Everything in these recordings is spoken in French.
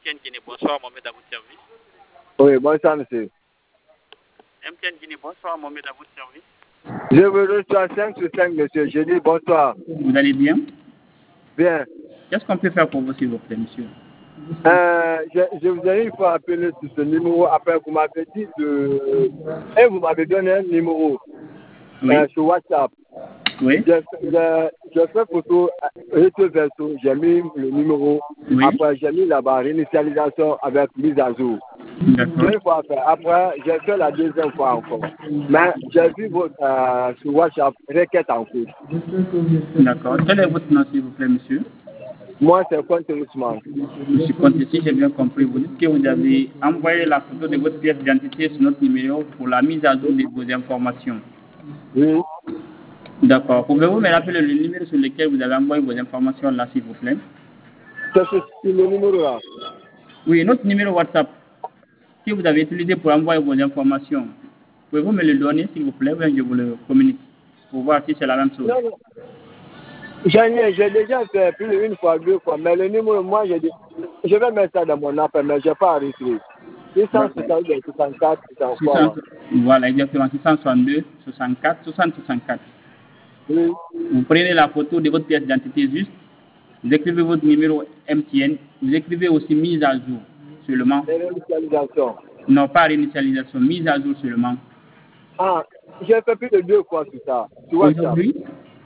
MTN Guinée, bonsoir, Mohamed à votre service. Oui, bonsoir, monsieur. MTN Guinée, bonsoir, Mohamed à votre service. Je vous reçois 5 sur 5, monsieur. Je dis bonsoir. Vous allez bien? Bien. Qu'est-ce qu'on peut faire pour vous, s'il vous plaît, monsieur? Je vous ai une fois appelé sur ce numéro. Après, vous m'avez dit de. Et vous m'avez donné un numéro sur WhatsApp. Oui. Je fais photo, recto verso, j'ai mis le numéro. Oui. Après, j'ai mis là-bas réinitialisation avec mise à jour. D'accord. Deux fois fait. Après, j'ai fait la deuxième fois encore. Mais j'ai vu votre, sur WhatsApp requête en cours. D'accord. Quel est votre nom, s'il vous plaît, monsieur? Moi, c'est Conte Ousmane. Monsieur Conte, si j'ai bien compris, vous dites que vous avez envoyé la photo de votre pièce d'identité sur notre numéro pour la mise à jour de vos informations. Oui. D'accord. Pouvez-vous me rappeler le numéro sur lequel vous avez envoyé vos informations là, s'il vous plaît? C'est sur le numéro là. Oui, notre numéro WhatsApp que vous avez utilisé pour envoyer vos informations. Pouvez-vous me le donner, s'il vous plaît, ou bien je vous le communique pour voir si c'est la même chose? Non, non. J'ai déjà fait plus d'une fois, deux fois, mais le numéro, moi, je vais mettre ça dans mon appel, mais je n'ai pas enregistré. 662, 64, 63. Voilà, exactement, 662, 64, 60, 64. Oui. Vous prenez la photo de votre pièce d'identité juste, vous écrivez votre numéro MTN, vous écrivez aussi mise à jour seulement. Et réinitialisation. Non, pas réinitialisation, mise à jour seulement. Ah, j'ai fait plus de deux fois sur ça. Tu vois ça? Aujourd'hui?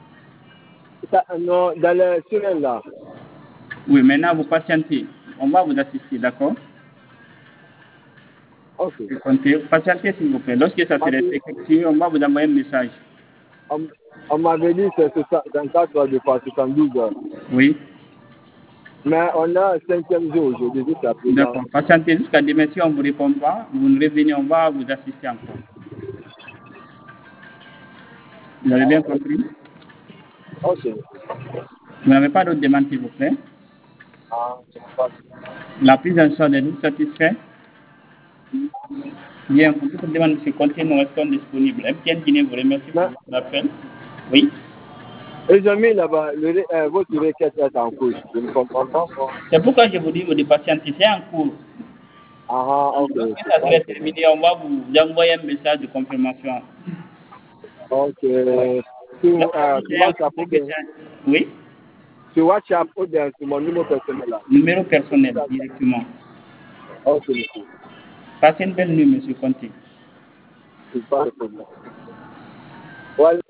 Non, dans les semaines là. Oui, maintenant vous patientez. On va vous assister, d'accord? Ok. Patientez, s'il vous plaît. Lorsque ça sera effectué, on va vous envoyer un message. On m'avait dit que c'est 24 heures de fois, 72 heures. Oui. Mais on a un cinquième jour aujourd'hui, jusqu'à présent. D'accord. Patientez jusqu'à demain. Si on ne vous répond pas, vous nous revenez, on va vous assister encore. Vous avez bien compris? Ok. Vous n'avez pas d'autres demandes, s'il vous plaît? Ah, c'est pas. La prise en charge est satisfaite? Bien, pour toute demande, M. Conté, nous restons disponibles. MTN Guinée vous remercie pour votre appel. Oui. Ils ont mis là-bas, votre requête est en cours. Je ne comprends pas. C'est pourquoi je vous dis de patienter. C'est en cours. Ah, ok. Lorsque ça sera terminé, on va vous envoyer un message de confirmation. Ok. Sur WhatsApp, oui. Sur WhatsApp ou bien sur mon numéro personnel là. Numéro personnel, directement. Ok, monsieur. Passez une belle nuit, M. Conté. C'est pas le problème. Voilà.